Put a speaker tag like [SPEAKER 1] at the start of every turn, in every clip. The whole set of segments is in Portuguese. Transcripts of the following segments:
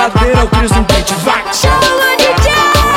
[SPEAKER 1] brincadeira, o Cris no beat, vai!
[SPEAKER 2] Chama DJ!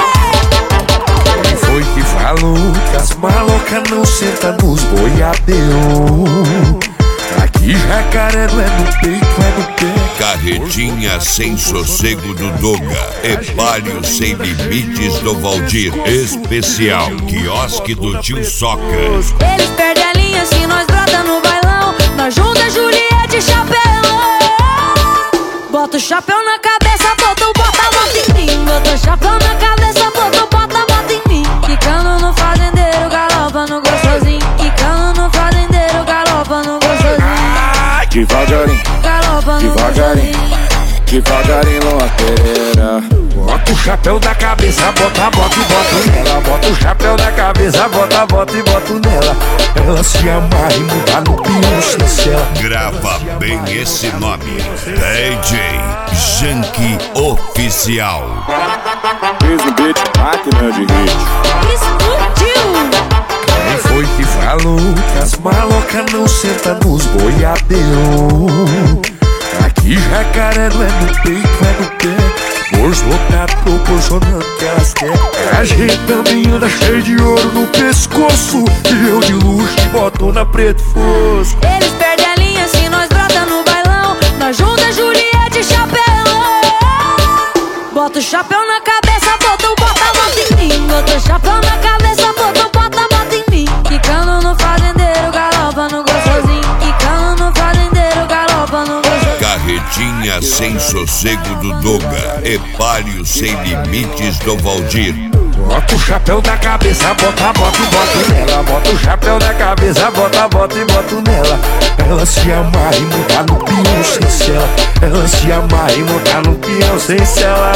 [SPEAKER 1] Quem foi que falou que as malocas não sentam nos boiadeiros? Aqui jacaré não é no peito, é no pé.
[SPEAKER 3] Carretinha sem sossego do Doga, Epalho sem limites do Valdir. Especial, quiosque do tio Soca.
[SPEAKER 2] Eles perdem a linha se nós brota no bailão. Nós junta Juliette e chapelão. Bota o chapéu na cabeça, bota o bota em mim. Bota o chapéu na cabeça, bota o bota em mim. Quicando no fazendeiro, galopa no gostosinho. Quicando no fazendeiro, galopa no gostosinho.
[SPEAKER 1] Devagarinho,
[SPEAKER 2] Galopa no
[SPEAKER 1] devagarinho,
[SPEAKER 2] gostosinho.
[SPEAKER 1] devagarinho, lateira. Bota o chapéu da cabeça, bota e boto nela. Bota o chapéu da cabeça, bota e boto nela. Ela se amarra e muda no pião sem cela.
[SPEAKER 3] Grava bem esse nome, DJ Janky Oficial.
[SPEAKER 1] Fez no beat, máquina de hit.
[SPEAKER 2] Explodiu!
[SPEAKER 1] Quem foi que falou que as malocas não sentam nos boiadeiros? Aqui jacaré não é no peito, é no pé. Força tá proporcionando que elas querem. A gente também anda cheio de ouro no pescoço. E eu de luxo e botona preto fosco.
[SPEAKER 2] Eles perdem a linha se nós brota no bailão. Nós junta Juliette e chapelão. Bota o chapéu na cabeça, bota o bota em mim. Bota o chapéu na cabeça, bota o bota em mim. Quicando no fazendeiro, galopa no gostosinho. Quicando no fazendeiro, galopa no gostosinho.
[SPEAKER 3] Carretinha sem sossego do Doga, Epalho sem limites do Valdir.
[SPEAKER 1] Bota o chapéu da cabeça, bota e boto nela. Bota o chapéu da cabeça, bota e boto nela. Ela se amarra e monta no pião sem cela. Ela se amarra e monta no pião sem cela.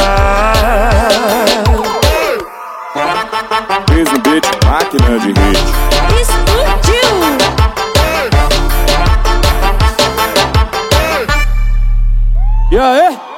[SPEAKER 1] Fez no beat, máquina de hit.
[SPEAKER 2] Explodiu!
[SPEAKER 1] E aí?